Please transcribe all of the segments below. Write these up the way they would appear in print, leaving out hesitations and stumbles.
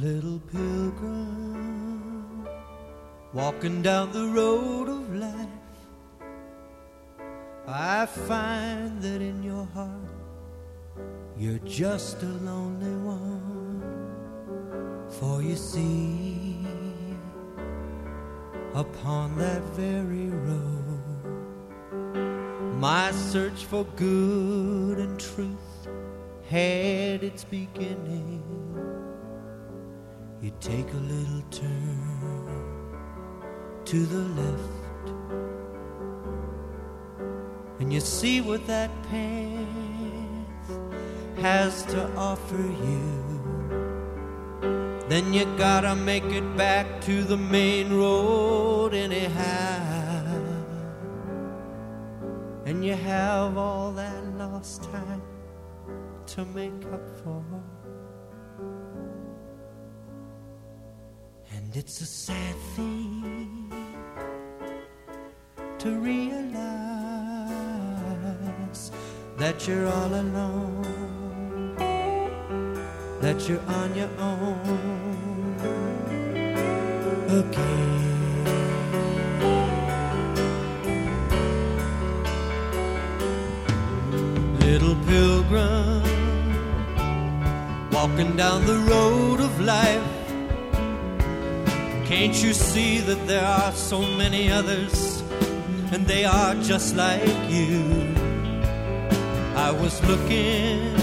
Little pilgrim, walking down the road of life, I find that in your heart you're just a lonely one. For you see, upon that very road, my search for good and truth had its beginning. You take a little turn to the left, and you see what that path has to offer you. Then you gotta make it back to the main road anyhow, and you have all that lost time to make up for. And it's a sad thing to realize that you're all alone, that you're on your own again. Little pilgrim, walking down the road of life, can't you see that there are so many others, and they are just like you? I was looking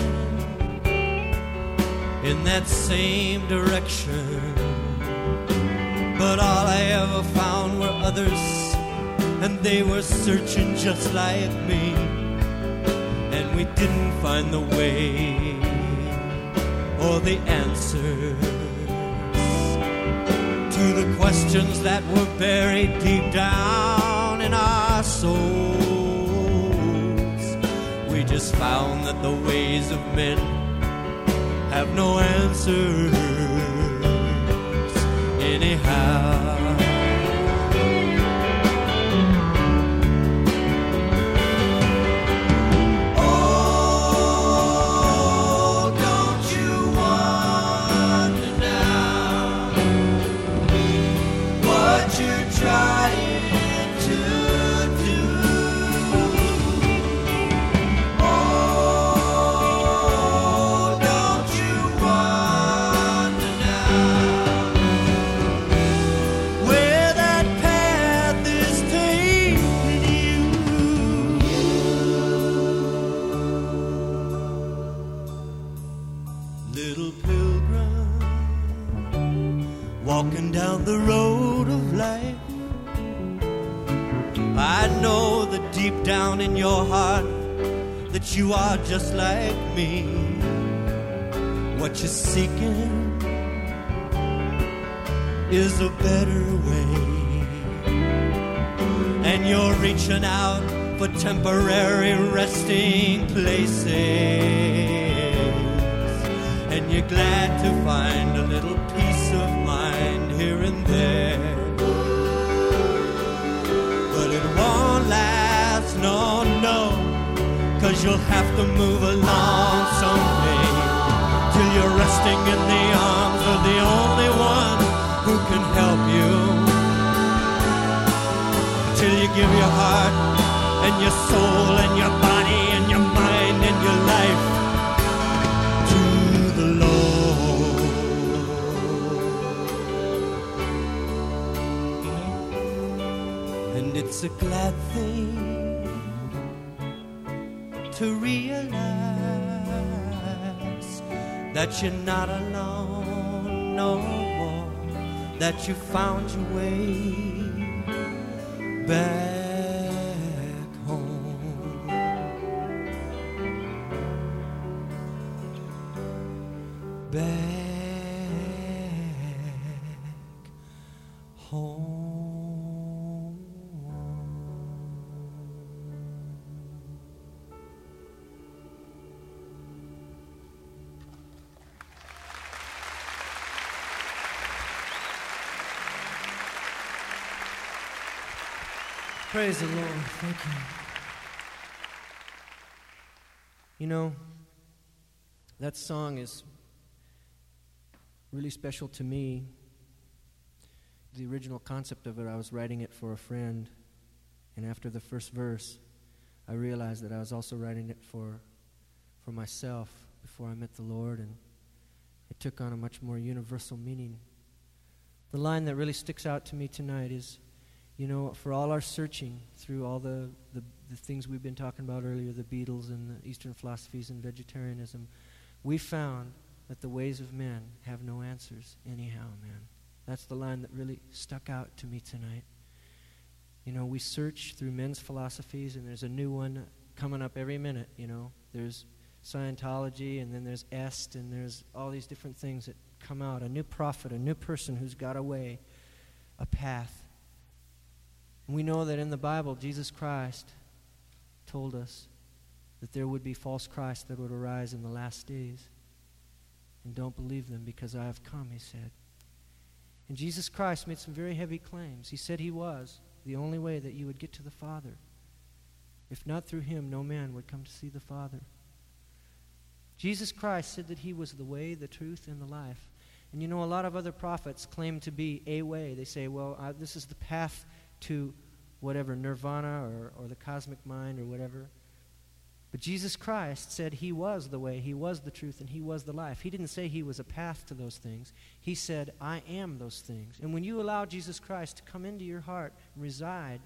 in that same direction, but all I ever found were others, and they were searching just like me, and we didn't find the way or the answer to the questions that were buried deep down in our souls. We just found that the ways of men have no answers anyhow. Little pilgrim, walking down the road of life, I know that deep down in your heart that you are just like me. What you're seeking is a better way, and you're reaching out for temporary resting places, and you're glad to find a little peace of mind here and there. But it won't last, no, no, 'cause you'll have to move along someday, till you're resting in the arms of the only one who can help you, till you give your heart and your soul and your body and your mind and your life to the Lord. And it's a glad thing to realize that you're not alone no more, that you found your way back home. Back home. Praise the Lord. Thank you. You know, that song is really special to me. The original concept of it, I was writing it for a friend, and after the first verse, I realized that I was also writing it for myself before I met the Lord, and it took on a much more universal meaning. The line that really sticks out to me tonight is, for all our searching through all the things we've been talking about earlier, the Beatles and the Eastern philosophies and vegetarianism, we found that the ways of men have no answers anyhow, man. That's the line that really stuck out to me tonight. We search through men's philosophies, and there's a new one coming up every minute, There's Scientology, and then there's Est, and there's all these different things that come out. A new prophet, a new person who's got a way, a path. And we know that in the Bible, Jesus Christ told us that there would be false Christs that would arise in the last days. And don't believe them, because I have come, he said. And Jesus Christ made some very heavy claims. He said he was the only way that you would get to the Father. If not through him, no man would come to see the Father. Jesus Christ said that he was the way, the truth, and the life. And a lot of other prophets claim to be a way. They say, this is the path to whatever, nirvana or the cosmic mind or whatever. But Jesus Christ said he was the way, he was the truth, and he was the life. He didn't say he was a path to those things. He said, I am those things. And when you allow Jesus Christ to come into your heart and reside,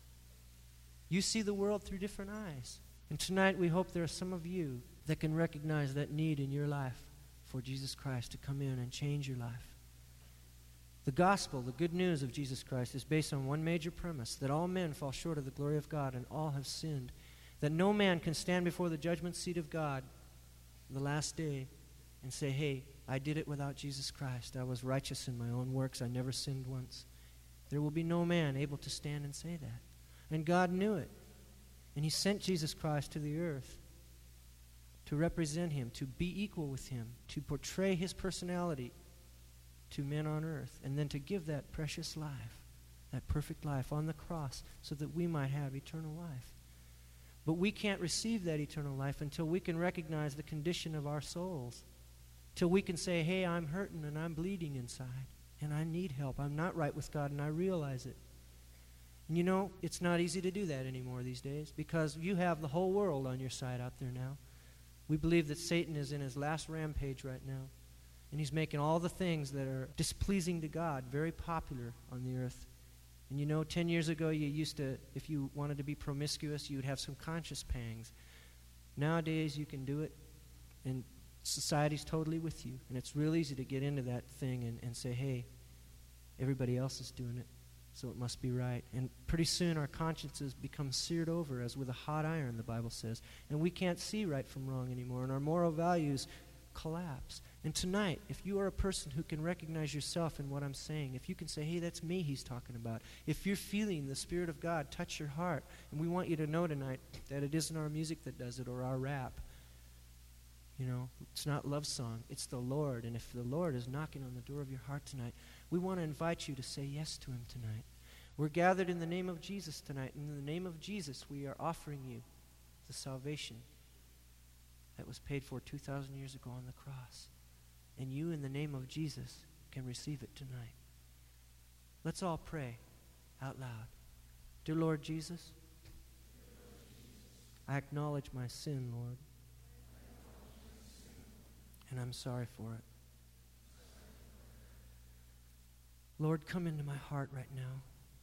you see the world through different eyes. And tonight we hope there are some of you that can recognize that need in your life for Jesus Christ to come in and change your life. The gospel, the good news of Jesus Christ, is based on one major premise, that all men fall short of the glory of God and all have sinned. That no man can stand before the judgment seat of God the last day and say, hey, I did it without Jesus Christ. I was righteous in my own works. I never sinned once. There will be no man able to stand and say that. And God knew it. And he sent Jesus Christ to the earth to represent him, to be equal with him, to portray his personality to men on earth, and then to give that precious life, that perfect life on the cross, so that we might have eternal life. But we can't receive that eternal life until we can recognize the condition of our souls, till we can say, hey, I'm hurting and I'm bleeding inside, and I need help. I'm not right with God, and I realize it. And it's not easy to do that anymore these days, because you have the whole world on your side out there now. We believe that Satan is in his last rampage right now, and he's making all the things that are displeasing to God very popular on the earth. And 10 years ago, you used to, if you wanted to be promiscuous, you would have some conscience pangs. Nowadays, you can do it, and society's totally with you. And it's real easy to get into that thing and say, hey, everybody else is doing it, so it must be right. And pretty soon, our consciences become seared over as with a hot iron, the Bible says. And we can't see right from wrong anymore, and our moral values collapse. And tonight, if you are a person who can recognize yourself in what I'm saying, if you can say, hey, that's me he's talking about, if you're feeling the Spirit of God touch your heart, and we want you to know tonight that it isn't our music that does it or our rap. It's not love song, it's the Lord. And if the Lord is knocking on the door of your heart tonight, we want to invite you to say yes to him tonight. We're gathered in the name of Jesus tonight, and in the name of Jesus, we are offering you the salvation that was paid for 2,000 years ago on the cross. And you, in the name of Jesus, can receive it tonight. Let's all pray out loud. Dear Lord Jesus, I acknowledge my sin, Lord, and I'm sorry for it. Lord, come into my heart right now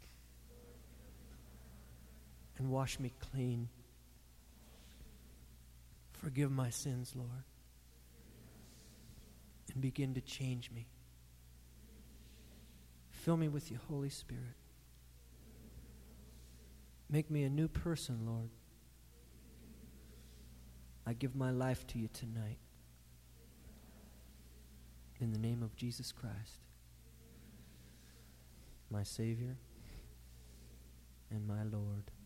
and wash me clean. Forgive my sins, Lord, and begin to change me. Fill me with your Holy Spirit. Make me a new person, Lord. I give my life to you tonight. In the name of Jesus Christ, my Savior and my Lord.